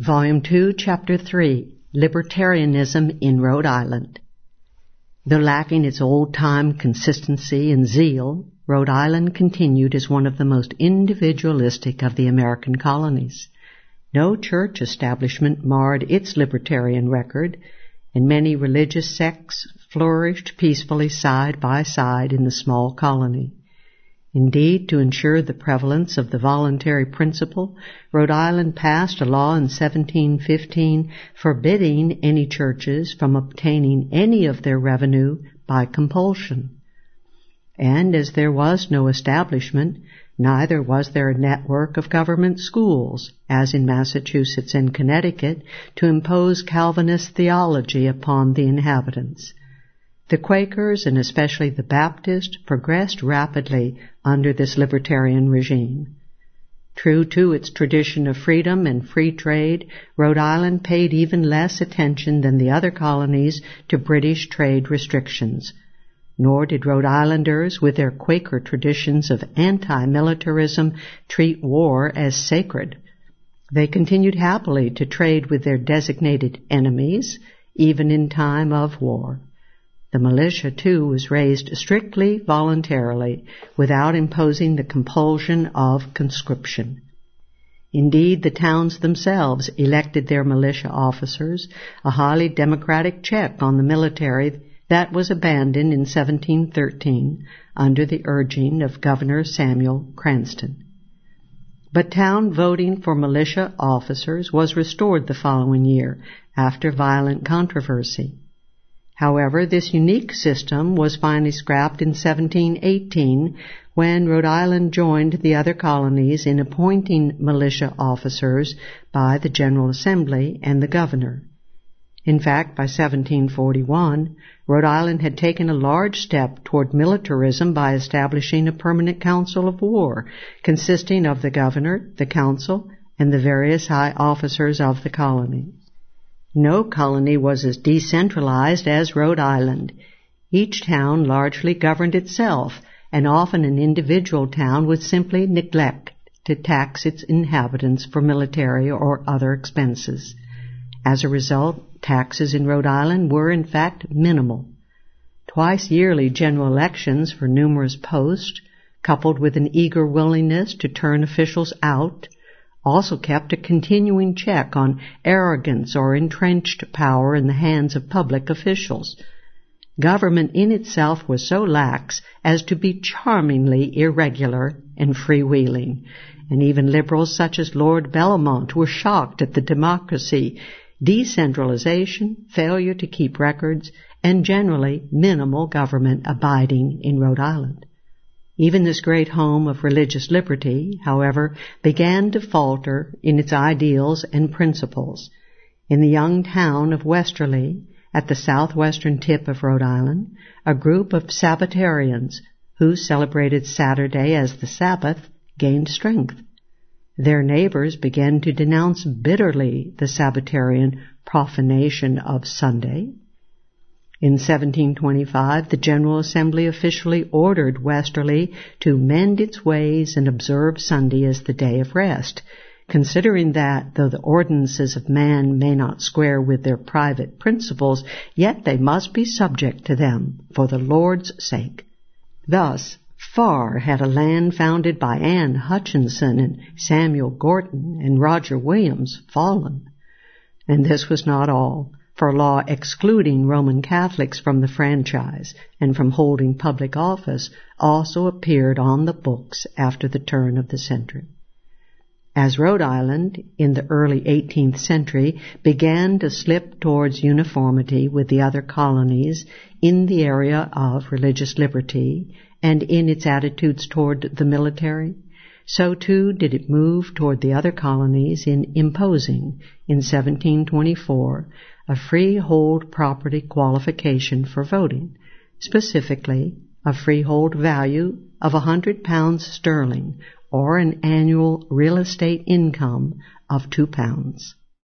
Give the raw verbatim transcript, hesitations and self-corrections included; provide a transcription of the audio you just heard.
Volume two, Chapter three, Libertarianism in Rhode Island. Though lacking its old-time consistency and zeal, Rhode Island continued as one of the most individualistic of the American colonies. No church establishment marred its libertarian record, and many religious sects flourished peacefully side by side in the small colony. Indeed, to ensure the prevalence of the voluntary principle, Rhode Island passed a law in seventeen fifteen forbidding any churches from obtaining any of their revenue by compulsion. And as there was no establishment, neither was there a network of government schools, as in Massachusetts and Connecticut, to impose Calvinist theology upon the inhabitants. The Quakers, and especially the Baptists, progressed rapidly under this libertarian regime. True to its tradition of freedom and free trade, Rhode Island paid even less attention than the other colonies to British trade restrictions. Nor did Rhode Islanders, with their Quaker traditions of anti-militarism, treat war as sacred. They continued happily to trade with their designated enemies, even in time of war. The militia, too, was raised strictly voluntarily, without imposing the compulsion of conscription. Indeed, the towns themselves elected their militia officers, a highly democratic check on the military that was abandoned in seventeen thirteen under the urging of Governor Samuel Cranston. But town voting for militia officers was restored the following year, after violent controversy. However, this unique system was finally scrapped in seventeen eighteen when Rhode Island joined the other colonies in appointing militia officers by the General Assembly and the governor. In fact, by seventeen forty-one, Rhode Island had taken a large step toward militarism by establishing a permanent council of war, consisting of the governor, the council, and the various high officers of the colony. No colony was as decentralized as Rhode Island. Each town largely governed itself, and often an individual town would simply neglect to tax its inhabitants for military or other expenses. As a result, taxes in Rhode Island were in fact minimal. Twice yearly general elections for numerous posts, coupled with an eager willingness to turn officials out, also kept a continuing check on arrogance or entrenched power in the hands of public officials. Government in itself was so lax as to be charmingly irregular and freewheeling, and even liberals such as Lord Bellomont were shocked at the democracy, decentralization, failure to keep records, and generally minimal government abiding in Rhode Island. Even this great home of religious liberty, however, began to falter in its ideals and principles. In the young town of Westerly, at the southwestern tip of Rhode Island, a group of Sabbatarians, who celebrated Saturday as the Sabbath, gained strength. Their neighbors began to denounce bitterly the Sabbatarian profanation of Sunday. In seventeen twenty-five, the General Assembly officially ordered Westerly to mend its ways and observe Sunday as the day of rest, considering that, though the ordinances of man may not square with their private principles, yet they must be subject to them for the Lord's sake. Thus, far had a land founded by Anne Hutchinson and Samuel Gorton and Roger Williams fallen. And this was not all. For law excluding Roman Catholics from the franchise and from holding public office also appeared on the books after the turn of the century. As Rhode Island, in the early eighteenth century, began to slip towards uniformity with the other colonies in the area of religious liberty and in its attitudes toward the military, so too did it move toward the other colonies in imposing, in seventeen twenty-four, a freehold property qualification for voting, specifically a freehold value of a hundred pounds sterling, or an annual real estate income of two pounds.